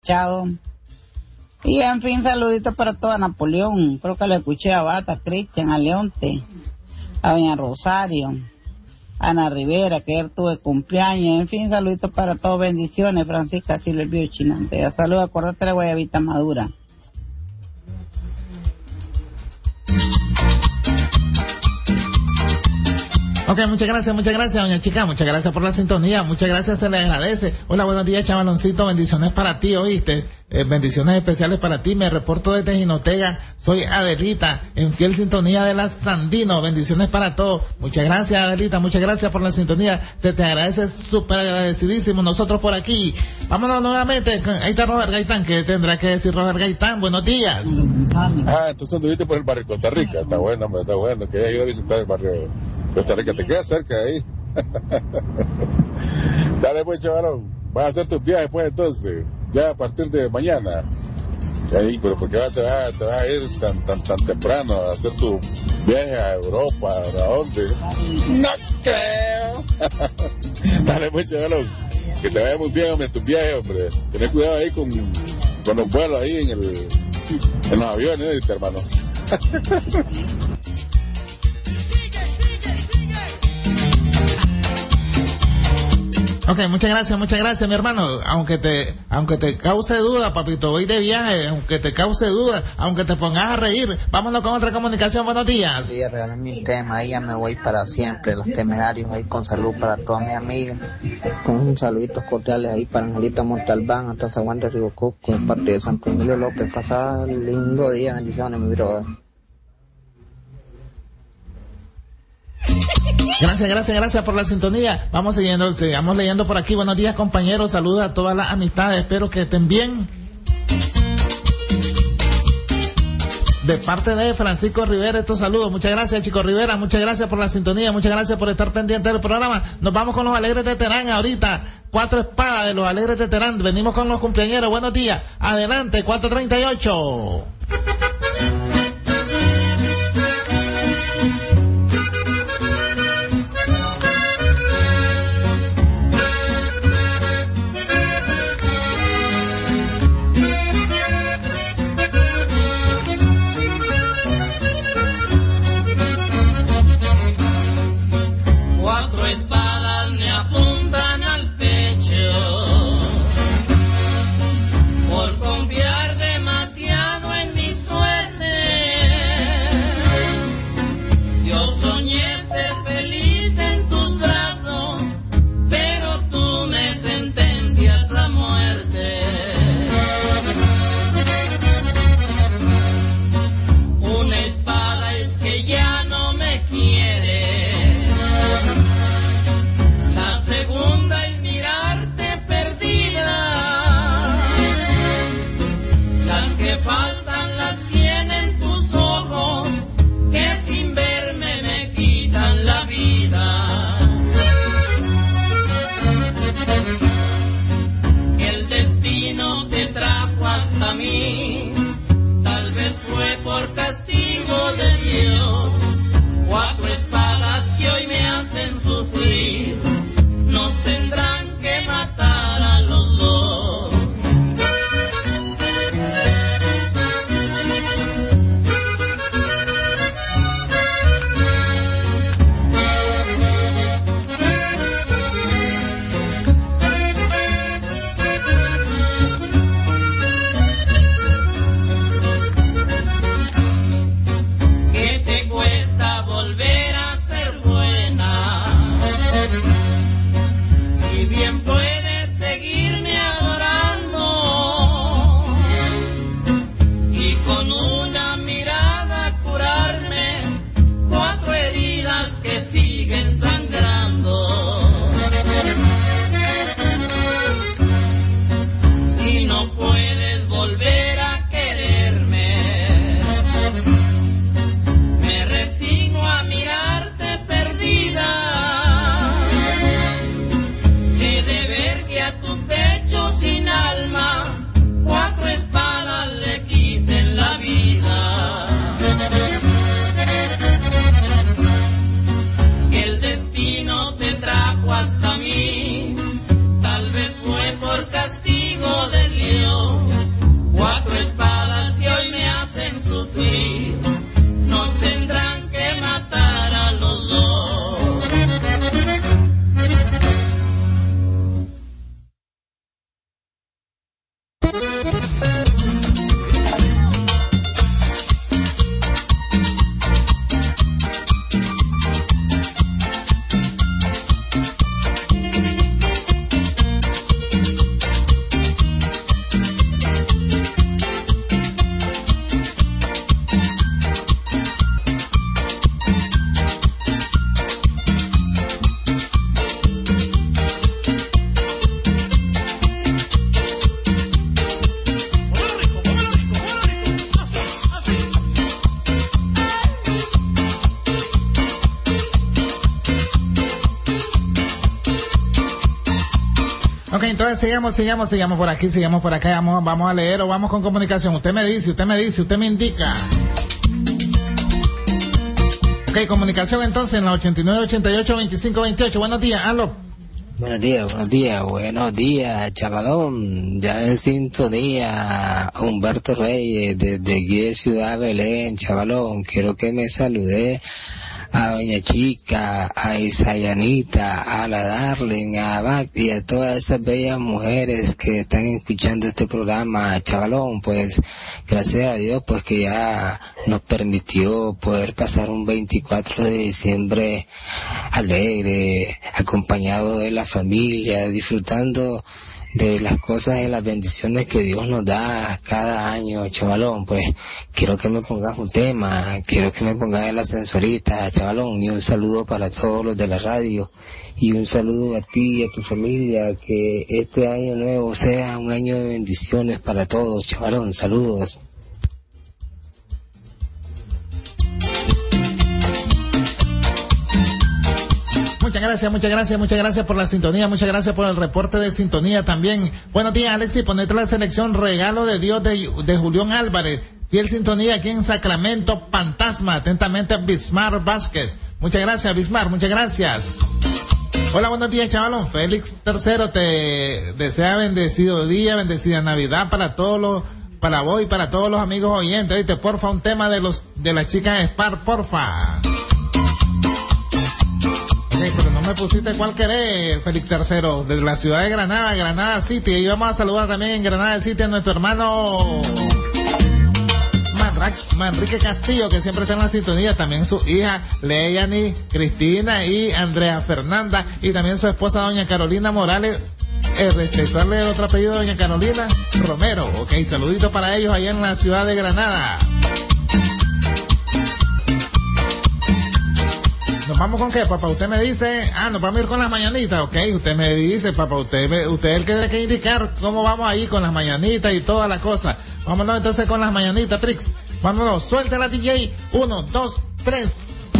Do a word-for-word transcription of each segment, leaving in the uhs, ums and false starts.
Machado. Y en fin, saluditos para toda Napoleón. Creo que le escuché a Bata, Cristian, a Leonte, a Doña Rosario, a Ana Rivera, que ayer tuve cumpleaños. En fin, saluditos para todos, bendiciones. Francisca Silvio Chinante. Saludos, acordate de la guayabita madura. Ok, muchas gracias, muchas gracias, doña Chica, muchas gracias por la sintonía, muchas gracias, se le agradece. Hola, buenos días, chavaloncito, bendiciones para ti, oíste, eh, bendiciones especiales para ti, me reporto desde Jinotega, soy Adelita, en fiel sintonía de la Sandino, bendiciones para todos. Muchas gracias, Adelita, muchas gracias por la sintonía, se te agradece, súper agradecidísimo, nosotros por aquí. Vámonos nuevamente, ahí está Robert Gaitán, ¿qué tendrá que decir Robert Gaitán? Buenos días. Ah, entonces anduviste por el barrio Costa Rica, está bueno, hombre, está bueno, que haya ido a visitar el barrio Costa Rica, te queda cerca de ahí. Dale pues, chavalón, vas a hacer tus viajes pues entonces, ya a partir de mañana. Ahí, pero ¿por qué te vas, te vas a ir tan tan tan temprano a hacer tu viaje a Europa? ¿A dónde? No creo. Dale pues, chavalón, que te vaya muy bien, hombre, en tus viajes, hombre. Ten cuidado ahí con, con los vuelos ahí en el en los aviones, ¿viste, hermano? Ok, muchas gracias, muchas gracias, mi hermano. Aunque te, aunque te cause duda, papito, voy de viaje, aunque te cause duda, aunque te pongas a reír, vámonos con otra comunicación. Buenos días. Sí, regálame un tema, ahí ya me voy para siempre, Los Temerarios, ahí con salud para todas mis amigas, con un saluditos cordiales ahí para Angelita Montalbán, hasta San Juan de Río Coco, de parte de Santo Emilio López. Pasada lindo día, bendiciones, mi brother. Gracias, gracias, gracias por la sintonía. Vamos siguiendo, sigamos leyendo por aquí. Buenos días, compañeros. Saludos a todas las amistades. Espero que estén bien. De parte de Francisco Rivera, estos saludos. Muchas gracias, Chico Rivera. Muchas gracias por la sintonía. Muchas gracias por estar pendiente del programa. Nos vamos con los Alegres de Terán ahorita. Cuatro espadas de los Alegres de Terán. Venimos con los cumpleañeros. Buenos días. Adelante, cuatro treinta y ocho. Por confiar demasiado en sigamos, sigamos, sigamos por aquí, sigamos por acá, vamos, vamos a leer o vamos con comunicación. Usted me dice, usted me dice, usted me indica. Ok, comunicación entonces en la ochenta y nueve, ochenta y ocho, veinticinco, veintiocho. Buenos días, aló. Buenos días, buenos días, buenos días, chavalón. Ya en sintonía, Humberto Reyes, desde aquí de Ciudad Belén, chavalón. Quiero que me salude a Doña Chica, a Isayanita, a la Darling, a Bacti, y a todas esas bellas mujeres que están escuchando este programa, chavalón. Pues gracias a Dios, pues que ya nos permitió poder pasar un veinticuatro de diciembre alegre, acompañado de la familia, disfrutando de las cosas y las bendiciones que Dios nos da cada año, chavalón. Pues quiero que me pongas un tema, quiero que me pongas el ascensorista, chavalón, y un saludo para todos los de la radio, y un saludo a ti y a tu familia, que este año nuevo sea un año de bendiciones para todos, chavalón. Saludos. Muchas gracias, muchas gracias, muchas gracias por la sintonía, muchas gracias por el reporte de sintonía también. Buenos días, Alexis, ponete la selección Regalo de Dios de, de Julián Álvarez. Fiel sintonía aquí en Sacramento, Fantasma. Atentamente, Bismar Vázquez. Muchas gracias, Bismar, muchas gracias. Hola, buenos días, chavalón. Félix tercero te desea bendecido día, bendecida Navidad para todos los, para vos y para todos los amigos oyentes. Oíste, porfa, un tema de los, de las chicas Spar, porfa. Okay, pero no me pusiste cuál querés, Félix tercero, desde la ciudad de Granada, Granada City. Y vamos a saludar también en Granada City a nuestro hermano Manrique Castillo, que siempre está en la sintonía, también su hija Leyani, Cristina y Andrea Fernanda, y también su esposa doña Carolina Morales, eh, respetarle el otro apellido, doña Carolina Romero. Ok, saluditos para ellos allá en la ciudad de Granada. ¿Nos vamos con qué, papá? Usted me dice, ah, nos vamos a ir con las mañanitas, ok, usted me dice, papá, usted me, usted es el que tiene que indicar cómo vamos ahí con las mañanitas y toda la cosa. Vámonos entonces con las mañanitas, Prix. Vámonos, suelta la D J, uno, dos, tres.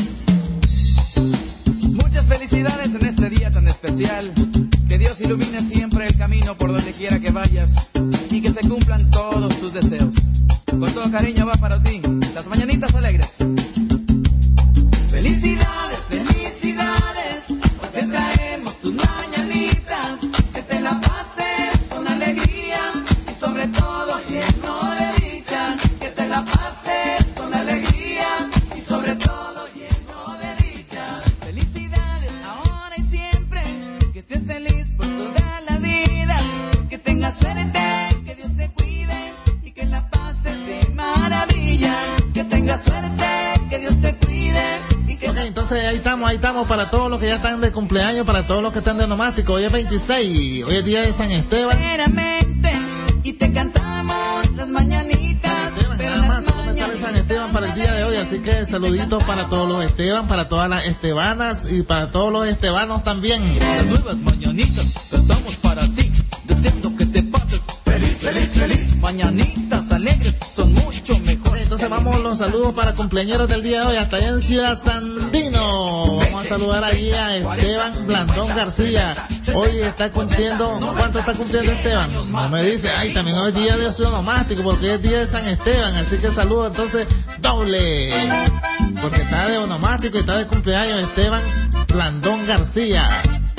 Muchas felicidades en este día tan especial, que Dios ilumine siempre el camino por donde quiera que vayas, y que se cumplan todos tus deseos. Con todo cariño va para ti, las mañanitas alegres. Felicidades, felicidades, hoy te traemos tus mañanitas, que te la pases con alegría y sobre todo lleno de dicha, que te la pases con alegría y sobre todo lleno de dicha. Felicidades ahora y siempre, que seas feliz por toda la vida, que tengas suerte, que Dios te cuide y que la pases de maravilla, que tengas suerte, que Dios te cuide. Ok, entonces ahí estamos, ahí estamos para todos los que ya están de cumpleaños, para todos los que están de onomástico. Hoy es veintiséis, hoy es día de San Esteban. Y te cantamos las mañanitas. Esteban, nada más, solo me sale San Esteban para el día de hoy, así que saluditos para todos los Esteban, para todas las estebanas y para todos los estebanos también. Las nuevas mañanitas cantamos para ti, deseando que te pases feliz, feliz, feliz. Mañanitas alegres son mucho mejor. Entonces vamos los saludos para cumpleañeros del día de hoy, hasta allá en Ciudad Sandino. Vamos a saludar allí a Esteban Blandón García. Hoy está cumpliendo, ¿cuánto está cumpliendo Esteban? No me dice, ay, también hoy es día de su onomástico, porque es día de San Esteban, así que saludo entonces doble, porque está de onomástico y está de cumpleaños Esteban Blandón García.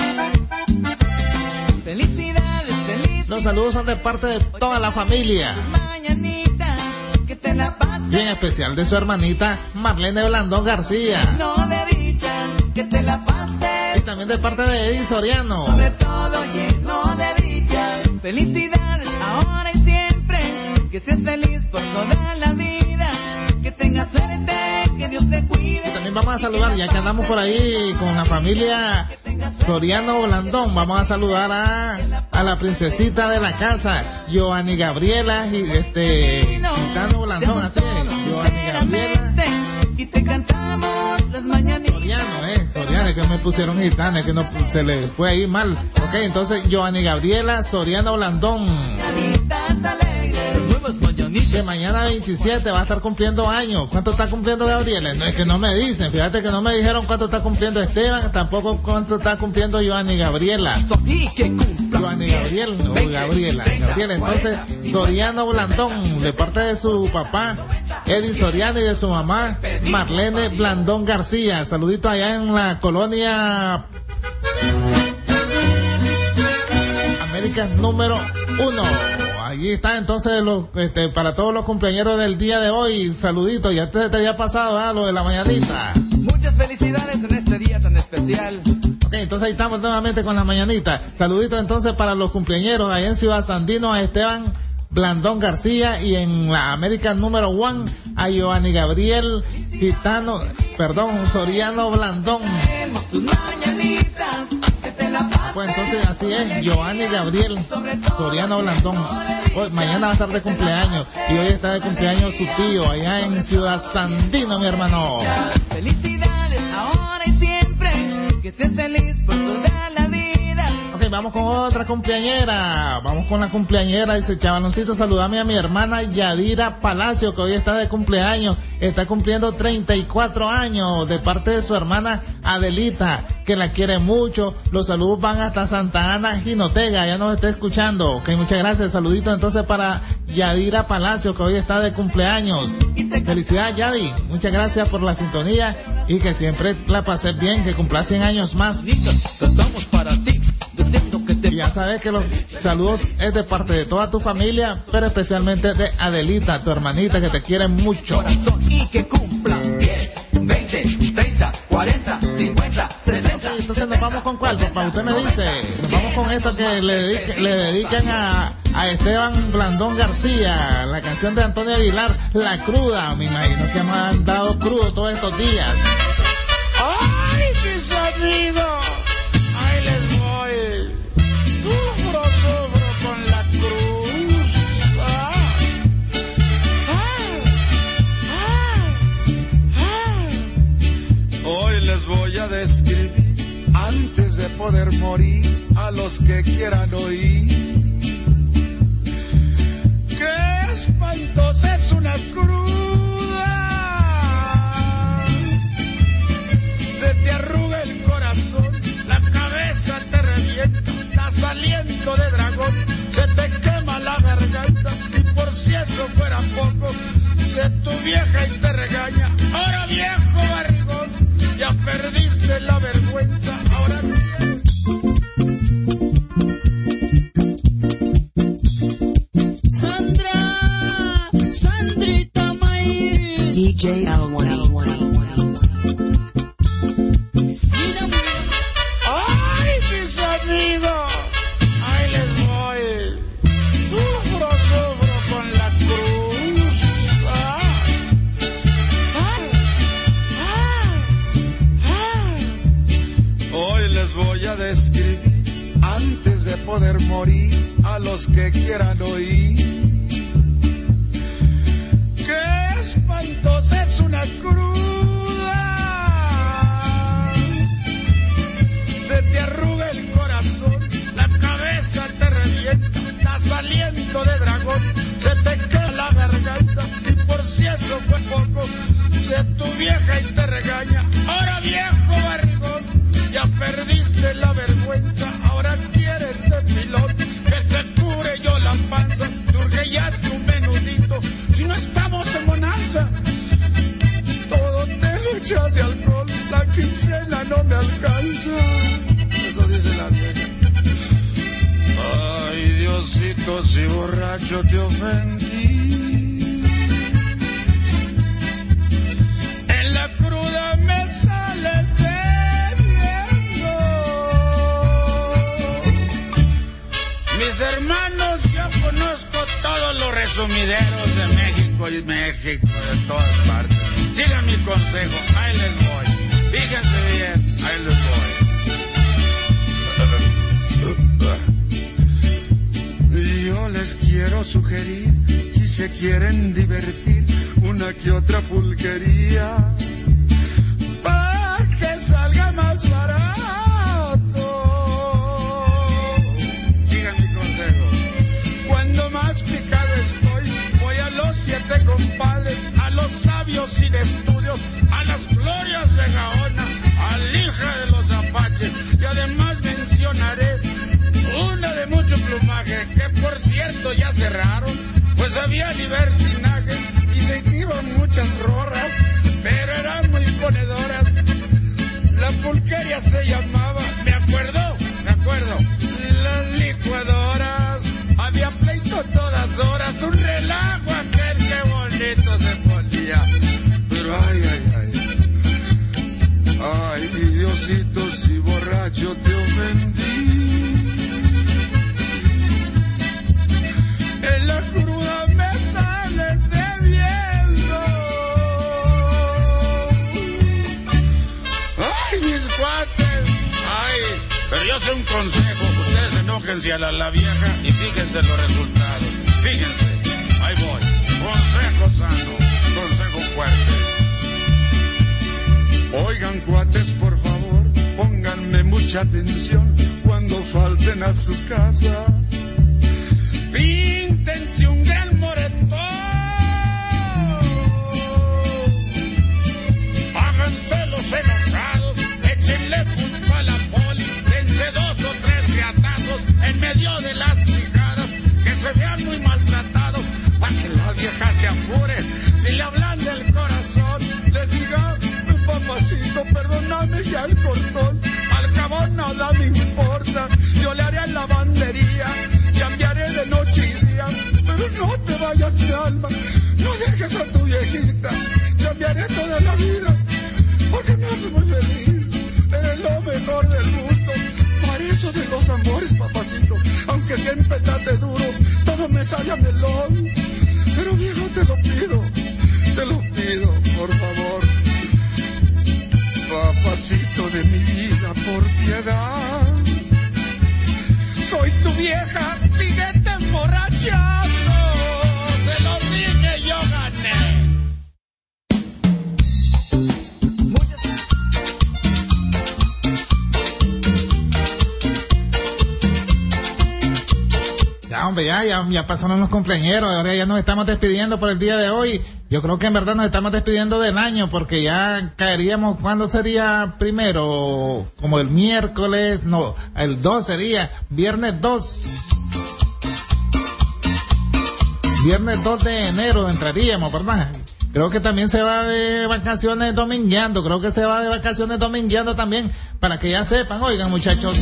Felicidades, felicidades. Los saludos son de parte de toda la familia. Bien especial de su hermanita Marlene Blandón García. No de dicha, que te la pases. Y también de parte de Eddie Soriano. Sobre todo lleno de dicha. Felicidades ahora y siempre. Que seas feliz por toda la vida. Que tengas suerte, que Dios te cuide. Y también vamos a saludar, ya que andamos por ahí con la familia Soriano Blandón, vamos a saludar a, a la princesita de la casa, Joanny Gabriela y este Gitano Blandón, así es, Joanny Gabriela. Y te cantamos las mañanitas. Soriano, eh, Soriano, que me pusieron gitana, que no se le fue ahí mal. Ok, entonces Joanny Gabriela, Soriano Blandón. Que mañana veintisiete va a estar cumpliendo años. ¿Cuánto está cumpliendo Gabriela? No, es que no me dicen. Fíjate que no me dijeron cuánto está cumpliendo Esteban, tampoco cuánto está cumpliendo Joanny Gabriela. Y que cumpla Giovanni Gabriel, no, Gabriela, Gabriela. Entonces, Soriano Blandón, de parte de su papá, Eddie Soriano, y de su mamá, Marlene Blandón García. Saluditos allá en la colonia América número uno. Allí está entonces los, este, para todos los cumpleaños del día de hoy. Saluditos, ya te, te había pasado, ¿eh? Lo de la mañanita. Muchas felicidades en este día tan especial. Ok, entonces ahí estamos nuevamente con la mañanita. Saluditos entonces para los cumpleaños allá en Ciudad Sandino, a Esteban Blandón García, y en la América número uno a Giovanni Gabriel Gitano, perdón, Soriano Blandón. Pues entonces así es, Giovanni Gabriel Soriano Blandón. Hoy, mañana va a estar de cumpleaños, y hoy está de cumpleaños su tío allá en Ciudad Sandino, mi hermano. Felicidades ahora y siempre, que seas feliz por toda la vida. Ok, vamos con otra cumpleañera. Vamos con la cumpleañera. Dice: Chavaloncito, saludame a mi hermana Yadira Palacio, que hoy está de cumpleaños. Está cumpliendo treinta y cuatro años, de parte de su hermana Adelita, que la quiere mucho. Los saludos van hasta Santa Ana, Jinotega, ya nos está escuchando. Ok, muchas gracias. Saluditos entonces para Yadira Palacio, que hoy está de cumpleaños. Felicidades, Yadi. Muchas gracias por la sintonía, y que siempre la pases bien, que cumpla cien años más. Cantamos para ti, deseando que te Y ya sabes que los saludos es de parte de toda tu familia, pero especialmente de Adelita, tu hermanita, que te quiere mucho. corazón y que cumplas diez, veinte, treinta, cuarenta, cincuenta, sesenta. Entonces nos vamos con cuál, papá, usted me dice. Nos vamos con esto que le, dedique, le dedican a, a Esteban Blandón García, la canción de Antonio Aguilar, La Cruda. Me imagino que me han dado crudo todos estos días. ¡Ay, mis amigos! ¡Ahí les voy! Sufro, sufro con la cruz. ¡Ah! ¡Ah! ¡Ah! Hoy les voy a describir, antes de poder morir, a los que quieran oír. ¡Qué espantosa es una cruda! Se te arruga el corazón, la cabeza te revienta, das aliento de dragón, se te quema la garganta, y por si eso fuera poco, se tu vieja y te regaña. Ahora, viejo barrigón, ya perdiste la vergüenza, ahora tienes... Sandra, Sandrita Mayri, D J L uno. ¡Ay, mis amigos! ¡Ahí les voy! Sufro, sufro con la cruz. ¡Ah! ¡Ah! ¡Ah! Hoy les voy a describir, antes de poder morir, a los que quieran oír. ¡Qué espantosa es una cruda! Se te arruga el corazón, la cabeza te revienta, das aliento de dragón, se te quema la garganta, y por si eso fue poco, se tu vieja y te regaña. Ahora, viejo barrigón, ya perdiste la vergüenza, ahora quieres de pilón, que te cure yo la panza, te urge ya tu menudito, si no estamos en bonanza. Todo te lo echas de alcohol, la quincena no me alcanza. Eso dice la vieja. Ay, Diosito, si borracho te ofendí, en la cruda me sales bebiendo. Mis hermanos, yo conozco todos los resumideros de México y México, de todas partes. Sigan mi consejo, ahí les voy. Fíjense bien, ahí les voy. Yo les quiero sugerir, si se quieren divertir, una que otra pulquería, para que salga más barato. Sigan mi consejo. Cuando más picado estoy, voy a los siete compadres, a los sabios sin estudios, a las glorias de Gaona, al hija de los apaches, y además mencionaré una de infiel a la vieja y fíjense los resultados. Fíjense, ahí voy. Consejo sano, consejo fuerte. Oigan, cuates, por favor, pónganme mucha atención cuando falten a su casa. Píntense un gran moretón. Háganse los enojados, échenle culpa a la poli, dense dos o tres reatazos en medio de las fijadas, que se vean muy maltratados, para que la vieja se apure. Si le hablan del corazón, les diga, papacito, perdóname ya el cortón, al cabo nada me importa, yo le haré lavandería, cambiaré de noche y día, pero no te vayas mi alma, no dejes a tu viejita, cambiaré toda la vida, porque me hace muy feliz, eres lo mejor del mundo, para eso de los amores, papacito, aunque siempre trate duro, todo me sale a melón, pero viejo te lo pido, te lo pido, por favor, papacito de mi vida, por piedad, soy tu vieja, síguete emborrachando, se lo dije, yo gané. Ya, hombre, ya, ya, ya pasaron los cumpleañeros, ahora ya nos estamos despidiendo por el día de hoy. Yo creo que en verdad nos estamos despidiendo del año, porque ya caeríamos, ¿cuándo sería primero? Como el miércoles, no, el dos sería, viernes dos. Viernes dos de enero entraríamos, ¿verdad? Creo que también se va de vacaciones domingueando, creo que se va de vacaciones domingueando también, para que ya sepan, oigan muchachos.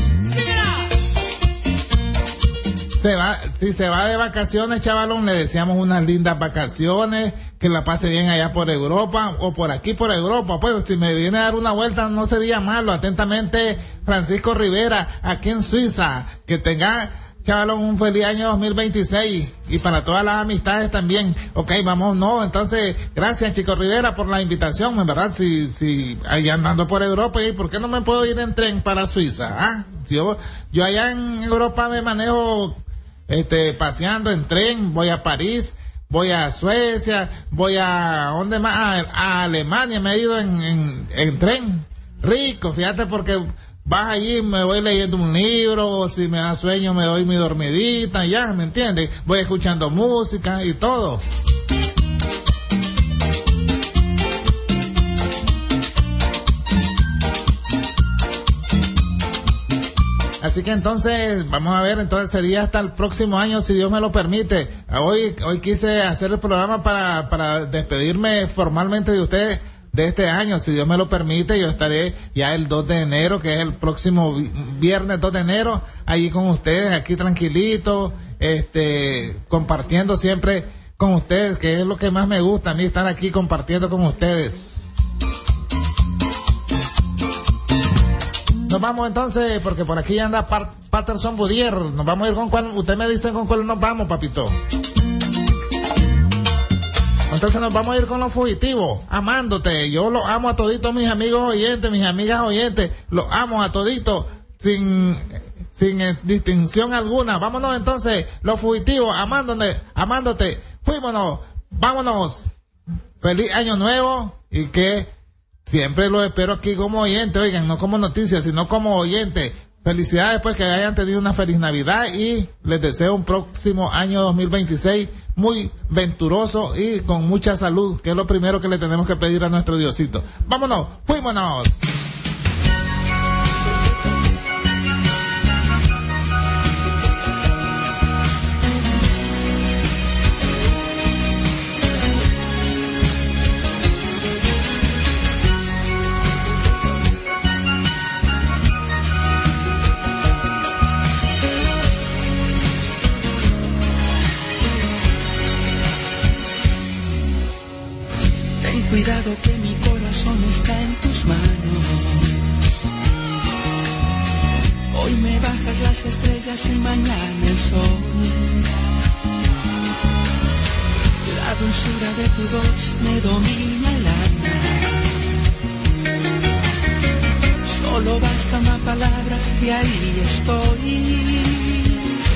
Se va, si se va de vacaciones, chavalón, le deseamos unas lindas vacaciones, que la pase bien allá por Europa, o por aquí por Europa, pues si me viene a dar una vuelta no sería malo. Atentamente, Francisco Rivera, aquí en Suiza, que tenga, chavalón, un feliz año dos mil veintiséis, y para todas las amistades también. Ok, vamos, no, entonces, gracias Chico Rivera por la invitación, en verdad, si, si, allá andando por Europa, ¿y por qué no me puedo ir en tren para Suiza? Ah, yo, yo allá en Europa me manejo, este, paseando en tren, voy a París, voy a Suecia, voy a, ¿dónde más? A, a Alemania, me he ido en, en, en tren, rico, fíjate, porque vas allí, me voy leyendo un libro, si me da sueño me doy mi dormidita, ya, ¿me entiendes? Voy escuchando música y todo. Así que entonces, vamos a ver, entonces sería hasta el próximo año, si Dios me lo permite. Hoy, hoy quise hacer el programa para, para despedirme formalmente de ustedes de este año, si Dios me lo permite. Yo estaré ya el dos de enero, que es el próximo viernes dos de enero, allí con ustedes, aquí tranquilito, este, compartiendo siempre con ustedes, que es lo que más me gusta a mí, estar aquí compartiendo con ustedes. Nos vamos entonces, porque por aquí anda Pat- Patterson Boudier. Nos vamos a ir con cuál, usted me dice con cuál nos vamos, papito. Entonces nos vamos a ir con los fugitivos, amándote. Yo los amo a toditos mis amigos oyentes, mis amigas oyentes, los amo a toditos, sin, sin eh, distinción alguna. Vámonos entonces, los fugitivos, amándote, amándote. Fuímonos, vámonos. Feliz año nuevo, y que siempre lo espero aquí como oyente, oigan, no como noticias, sino como oyente. Felicidades, pues, que hayan tenido una feliz Navidad, y les deseo un próximo año dos mil veintiséis muy venturoso y con mucha salud, que es lo primero que le tenemos que pedir a nuestro Diosito. Vámonos, fuímonos. Cuidado que mi corazón está en tus manos. Hoy me bajas las estrellas y mañana el sol. La dulzura de tu voz me domina el alma. Solo basta una palabra y ahí estoy.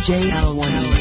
J L one.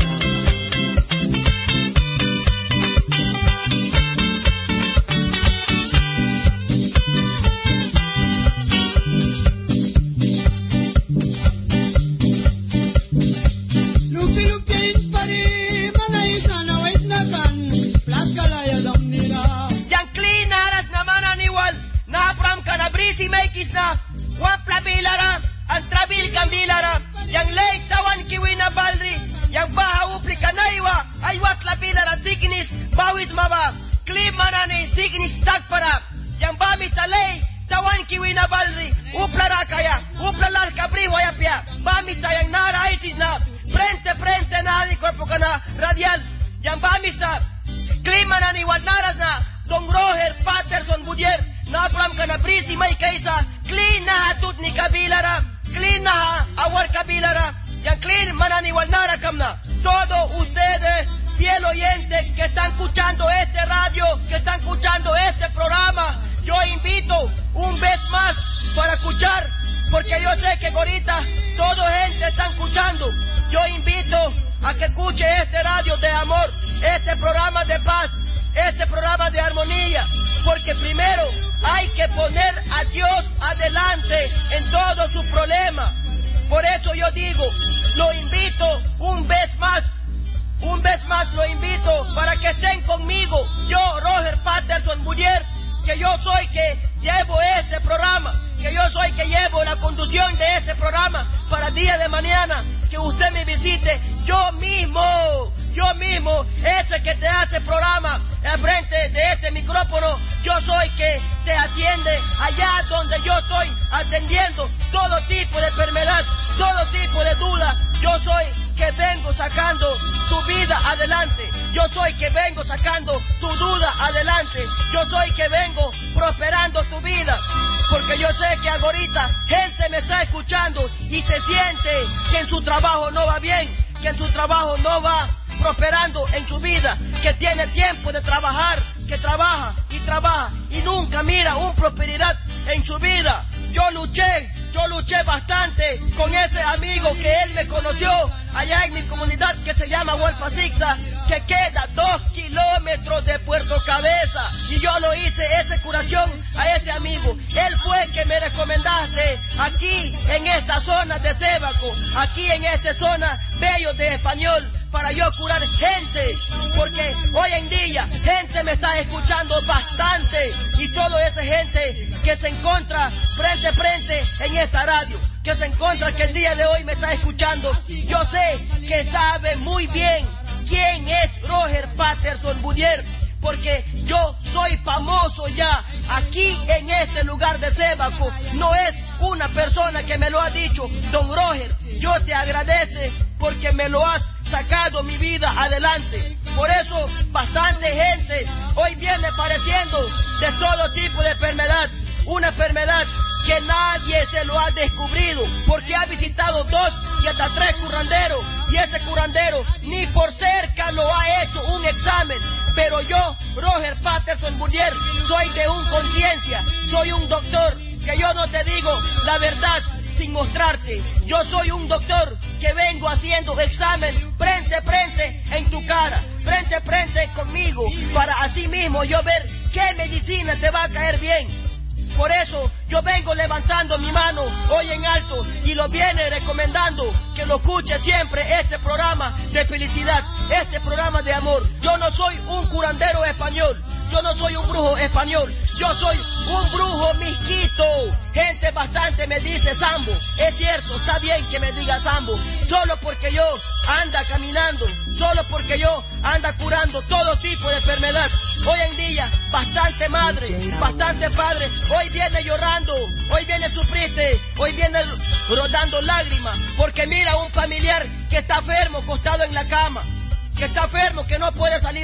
Todos ustedes, fiel oyentes que están escuchando este radio, que están escuchando este programa, yo invito un vez más para escuchar, porque yo sé que ahorita toda gente está escuchando. Yo invito a que escuche este radio de amor, este programa de paz, este programa de armonía, porque primero hay que poner a Dios adelante en todos sus problemas. Por eso yo digo, lo invito un vez más, un vez más lo invito para que estén conmigo. Yo, Roger Patterson Bullier, que yo soy que llevo este programa, que yo soy que llevo la conducción de este programa para el día de mañana, que usted me visite, yo mismo, yo mismo, ese que te hace programa enfrente de este micrófono, yo soy que te atiende allá donde yo estoy atendiendo todo tipo de enfermedad, todo tipo de duda. Yo soy que vengo sacando tu vida adelante, yo soy que vengo sacando tu duda adelante, yo soy que vengo prosperando tu vida, porque yo sé que ahorita gente me está escuchando y se siente que en su trabajo no va bien, que en su trabajo no va prosperando en su vida, que tiene tiempo de trabajar, que trabaja y trabaja y nunca mira una prosperidad en su vida. Yo luché, yo luché bastante con ese amigo que él me conoció allá en mi comunidad que se llama Hualpacicta, que queda dos kilómetros de Puerto Cabeza, y yo lo hice esa curación a ese amigo. Él fue que me recomendaste aquí en esta zona de Sébaco, aquí en esta zona bello de Español, para yo curar gente, porque hoy en día gente me está escuchando bastante, y toda esa gente que se encuentra frente a frente en esta radio, que se encuentra que el día de hoy me está escuchando, yo sé que sabe muy bien quién es Roger Patterson Bullier, porque yo soy famoso ya aquí en este lugar de Sébaco. No es una persona que me lo ha dicho, don Roger, yo te agradezco porque me lo has sacado mi vida adelante. Por eso bastante gente hoy viene padeciendo de todo tipo de enfermedad, una enfermedad que nadie se lo ha descubrido, porque ha visitado dos y hasta tres curanderos, y ese curandero ni por cerca lo ha hecho un examen. Pero yo, Roger Patterson Bullier, soy de un conciencia, soy un doctor, que yo no te digo la verdad sin mostrarte. Yo soy un doctor que vengo haciendo examen frente a frente en tu cara, frente a frente conmigo, para así mismo yo ver qué medicina te va a caer bien. Por eso yo vengo levantando mi mano hoy en alto y lo viene recomendando que lo escuche siempre este programa de felicidad, este programa de amor. Yo no soy un curandero español, yo no soy un brujo español, yo soy un brujo misquito. Gente bastante me dice Sambo, es cierto, está bien que me diga Sambo, solo porque yo anda caminando, solo porque yo anda curando todo tipo de enfermedad. Hoy en día, bastante madre, bastante padre, hoy viene llorando, hoy viene sufriste, hoy viene rodando lágrimas, porque mira un familiar que está enfermo, acostado en la cama, que está enfermo, que no puede salir